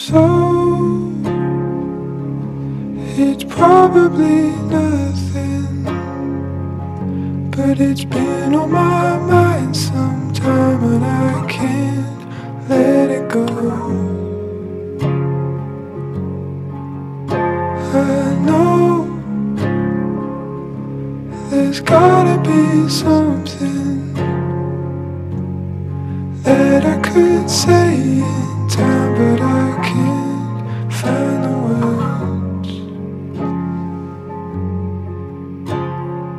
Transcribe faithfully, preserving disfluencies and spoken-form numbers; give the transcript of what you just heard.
So it's probably nothing, but it's been on my mind sometime and I can't let it go. I know there's gotta be something that I could say.